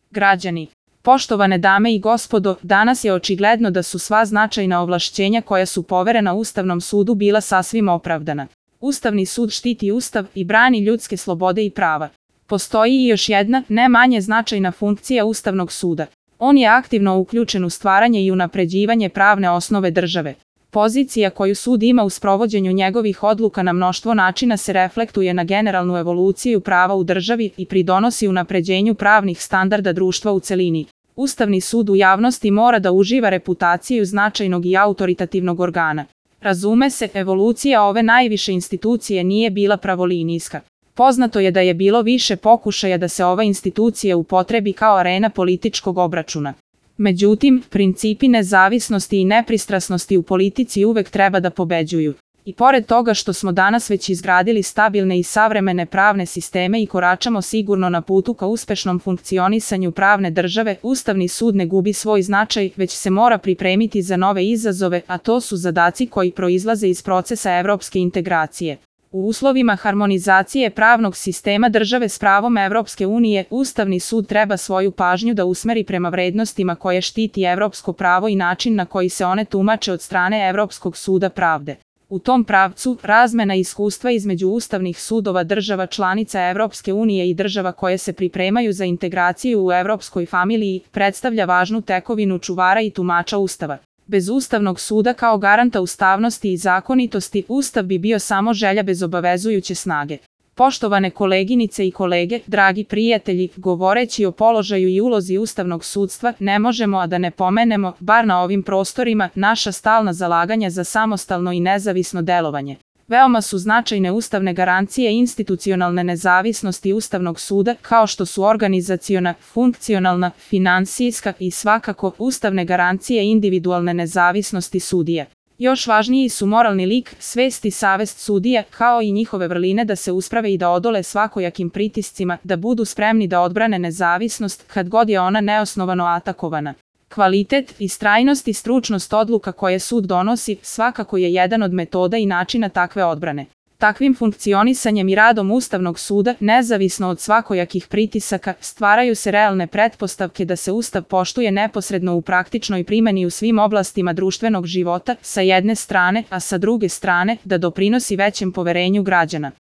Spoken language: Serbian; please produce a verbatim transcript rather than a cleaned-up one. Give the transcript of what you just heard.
Građani. Poštovane dame i gospodo, danas je očigledno da su sva značajna ovlašćenja koja su poverena Ustavnom sudu bila sasvim opravdana. Ustavni sud štiti Ustav i brani ljudske slobode i prava. Postoji i još jedna, ne manje značajna funkcija Ustavnog suda. On je aktivno uključen u stvaranje i unapređivanje pravne osnove države. Pozicija koju sud ima u sprovođenju njegovih odluka na mnoštvo načina se reflektuje na generalnu evoluciju prava u državi i pridonosi unapređenju pravnih standarda društva u celini. Ustavni sud u javnosti mora da uživa reputaciju značajnog i autoritativnog organa. Razume se, evolucija ove najviše institucije nije bila pravolinijska. Poznato je da je bilo više pokušaja da se ova institucija upotrebi kao arena političkog obračuna. Međutim, principi nezavisnosti i nepristrasnosti u politici uvek treba da pobeđuju. I pored toga što smo danas već izgradili stabilne i savremene pravne sisteme i koračamo sigurno na putu ka uspešnom funkcionisanju pravne države, Ustavni sud ne gubi svoj značaj, već se mora pripremiti za nove izazove, a to su zadaci koji proizlaze iz procesa evropske integracije. U uslovima harmonizacije pravnog sistema države s pravom Evropske unije, Ustavni sud treba svoju pažnju da usmeri prema vrednostima koje štiti evropsko pravo i način na koji se one tumače od strane Evropskog suda pravde. U tom pravcu, razmena iskustva između ustavnih sudova država članica Evropske unije i država koje se pripremaju za integraciju u evropskoj familiji predstavlja važnu tekovinu čuvara i tumača Ustava. Bez Ustavnog suda kao garanta ustavnosti i zakonitosti, Ustav bi bio samo želja bez obavezujuće snage. Poštovane koleginice i kolege, dragi prijatelji, govoreći o položaju i ulozi ustavnog sudstva, ne možemo a da ne pomenemo, bar na ovim prostorima, naša stalna zalaganja za samostalno i nezavisno delovanje. Veoma su značajne ustavne garancije institucionalne nezavisnosti Ustavnog suda, kao što su organizaciona, funkcionalna, finansijska i svakako ustavne garancije individualne nezavisnosti sudija. Još važniji su moralni lik, svest i savest sudija, kao i njihove vrline da se usprave i da odole svakojakim pritiscima, da budu spremni da odbrane nezavisnost kad god je ona neosnovano atakovana. Kvalitet, istrajnost i stručnost odluka koje sud donosi svakako je jedan od metoda i načina takve odbrane. Takvim funkcionisanjem i radom Ustavnog suda, nezavisno od svakojakih pritisaka, stvaraju se realne pretpostavke da se Ustav poštuje neposredno u praktičnoj primeni u svim oblastima društvenog života, sa jedne strane, a sa druge strane, da doprinosi većem poverenju građana.